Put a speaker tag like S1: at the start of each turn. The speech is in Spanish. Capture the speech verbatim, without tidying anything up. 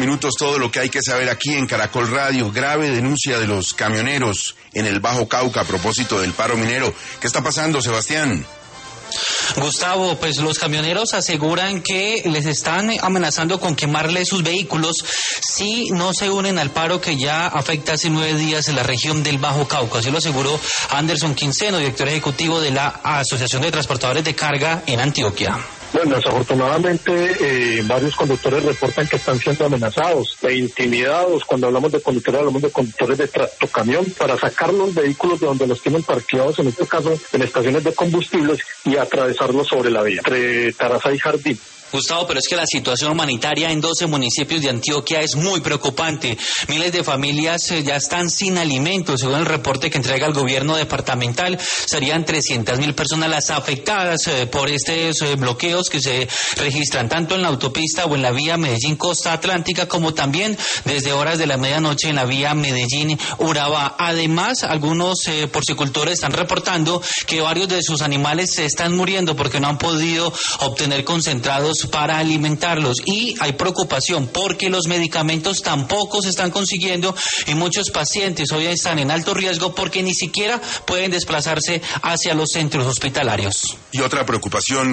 S1: minutos, todo lo que hay que saber aquí en Caracol Radio. Grave denuncia de los camioneros en el Bajo Cauca a propósito del paro minero. ¿Qué está pasando, Sebastián?
S2: Gustavo, pues los camioneros aseguran que les están amenazando con quemarle sus vehículos si no se unen al paro que ya afecta hace nueve días en la región del Bajo Cauca. Así lo aseguró Anderson Quinceno, director ejecutivo de la Asociación de Transportadores de Carga en Antioquia.
S3: Bueno, desafortunadamente eh, varios conductores reportan que están siendo amenazados e intimidados. Cuando hablamos de conductores, hablamos de conductores de tractocamión para sacar los vehículos de donde los tienen parqueados, en este caso en estaciones de combustibles, y atravesarlos sobre la vía, entre Taraza y Jardín.
S2: Gustavo, pero es que la situación humanitaria en doce municipios de Antioquia es muy preocupante. Miles de familias eh, ya están sin alimentos. Según el reporte que entrega el gobierno departamental, serían trescientas mil personas las afectadas eh, por estos eh, bloqueos que se registran tanto en la autopista o en la vía Medellín-Costa Atlántica, como también desde horas de la medianoche en la vía Medellín-Urabá. Además, algunos eh, porcicultores están reportando que varios de sus animales se están muriendo porque no han podido obtener concentrados para alimentarlos, y hay preocupación porque los medicamentos tampoco se están consiguiendo y muchos pacientes hoy están en alto riesgo porque ni siquiera pueden desplazarse hacia los centros hospitalarios.
S1: Y otra preocupación